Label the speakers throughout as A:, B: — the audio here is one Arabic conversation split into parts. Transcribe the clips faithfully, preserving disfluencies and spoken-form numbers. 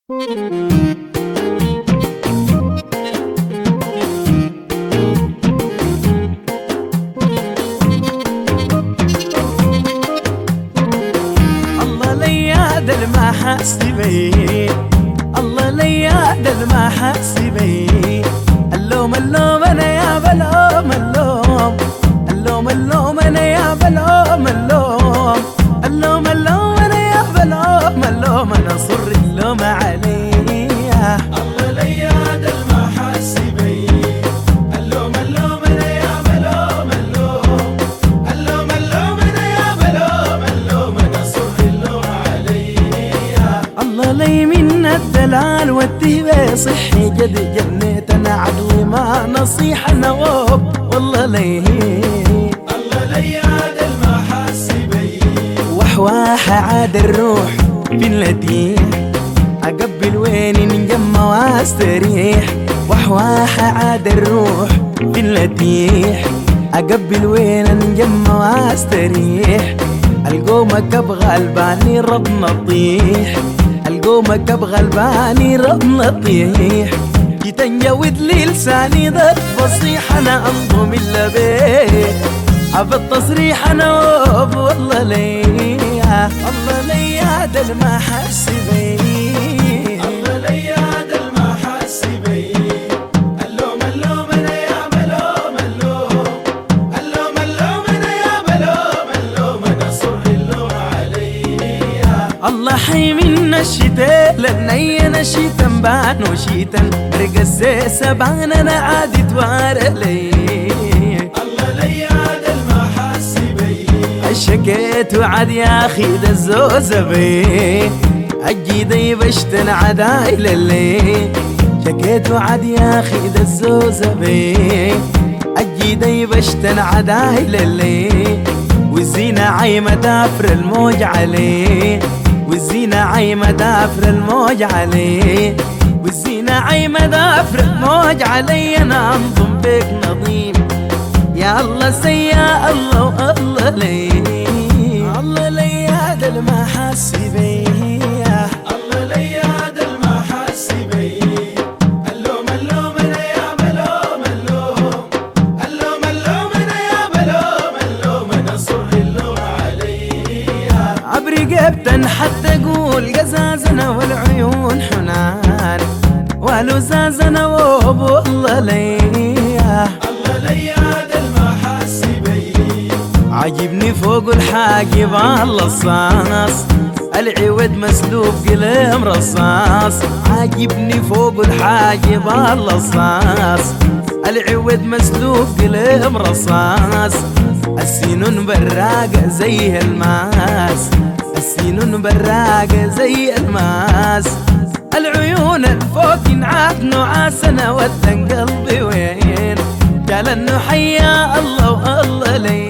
A: الله لياد المحاسبين، الله لياد المحاسبين. اللوم اللوم انا يا بلوم اللوم، اللوم اللوم انا يا بلوم اللوم، اللوم اللوم انا يا بلوم اللوم، انا صر اللوم عليا.
B: الله لياد المحاسبين، اللوم اللوم انا يا بلوم اللوم، اللوم اللوم انا يا بلوم اللوم، انا صر اللوم عليا.
A: الله لي من الدلال والتهبه صحي قد جنيت انا عدوي ما نصيحه نواب والله لي.
B: الله لياد المحاسبين،
A: وحواح عاد الروح في النديح، اقبل وين نجمع واستريح. وحواح عاد الروح في النديح، اقبل وين نجمع واستريح. القومك ابغى الباني رب نطيح، القومك ابغى الباني رب نطيح. جيت انجود لي لساني ذات فصيح، انا انظم الا بيه عب التصريح انا واب والله ليا. الله لياد المحاسبين،
B: الله لياد المحاسبين. اللوم اللوم انا يا بلوم اللوم، اللوم اللوم انا يا بلوم اللوم، انا صر اللوم عليا.
A: الله حي من الشتاء لني انا شيتا بان وشيتا برق السيسة بان انا عادي توار لي.
B: الله لياد المحاسبين،
A: شكيت وعد يا اخي ذا الزوزة بيه، اجيدي بشتن عداي للي. شكيت وعد يا اخي ذا الزوزة بيه، اجيدي بشتن عداي للي. والزينة عايمة دافر الموج عليه، والزينة عايمة دافر الموج عليه، والزينة عايمة دافر الموج علي. انا انضم بك نظيم يا الله سيا الله الله لي. الله لياد المحاسبين،
B: الله لياد المحاسبين. اللوم اللوم انا يا بلوم اللوم، اللوم اللوم انا يا بلوم اللوم، انا صر اللوم عليا.
A: عبرقبتن حتى اقول قزازنا والعيون حنان، والوزازنا واب والله لي.
B: الله لياد المحاسبين،
A: عاجبني فوق الحاجب الصاص، العود مسلوب قلم رصاص. عاجبني فوق الحاجب الصاص، العود مسلوب قلم رصاص. السنون براقة زي الماس، السنون براقة زي الماس. العيون الفوق ينعاد نعاسنا ودن قلبي وين قال انه حيا الله والله لي.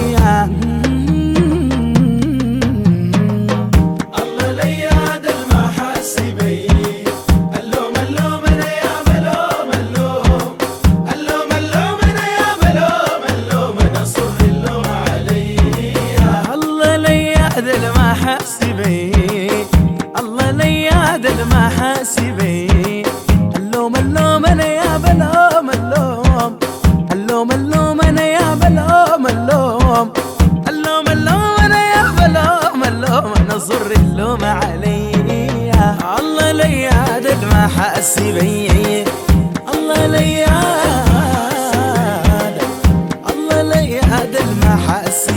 B: الله لياد المحاسبين. اللوم اللوم انا يا بلوم اللوم، اللوم اللوم انا يا بلوم اللوم، انا صر اللوم عليا.
A: الله لياد المحاسبين، الله لياد المحاسبين. اللوم اللوم انا يا بلوم اللوم، اللوم اللوم انا يا بلوم اللوم، اللوم اللوم انا يا بلوم اللوم، انا صر اللوم عليا. الله لياد المحاسبين، الله لياد، الله لياد المحاسبين.